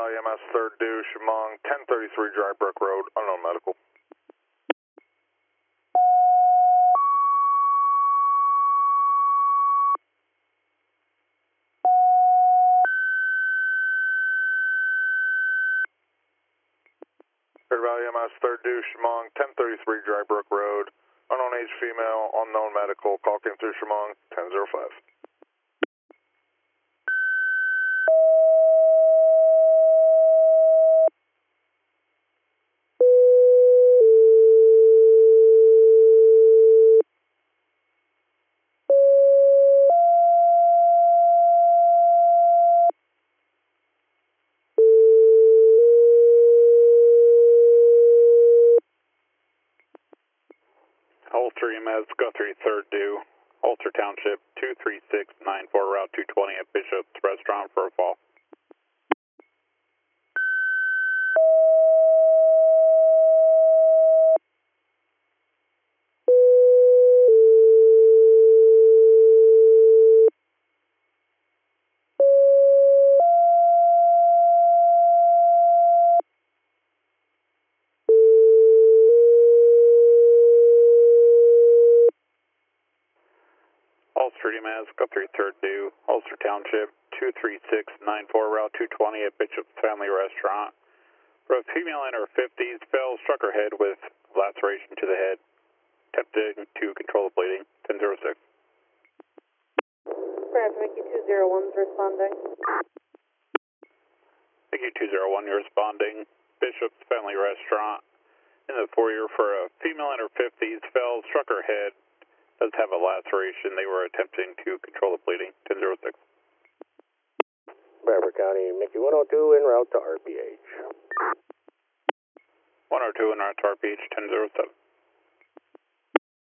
Valley MS 3rd due, Chemung, 1033 Dry Brook Road, unknown medical. Third Valley MS 3rd due, Chemung, 1033 Dry Brook Road, unknown age female, unknown medical, call came through Chemung, 1005. Ulster EMS, Guthrie 3rd due, Ulster Township 23694, Route 220 at Bishop's Restaurant for a fall. Ulster EMS, Guthrie 3rd due, Ulster Township 23694, Route 220 at Bishop's Family Restaurant. For a female in her 50s, fell, struck her head with laceration to the head. Attempting to control the bleeding, 1006. Perhaps Mickey 201's responding. Mickey 201, you're responding. Bishop's Family Restaurant in the foyer for a female in her 50s, fell, struck her head, does have a laceration. They were attempting to control the bleeding, 1006. Bradford County, Mickey 102 en route to RPH. 102 en route to RPH, 1007.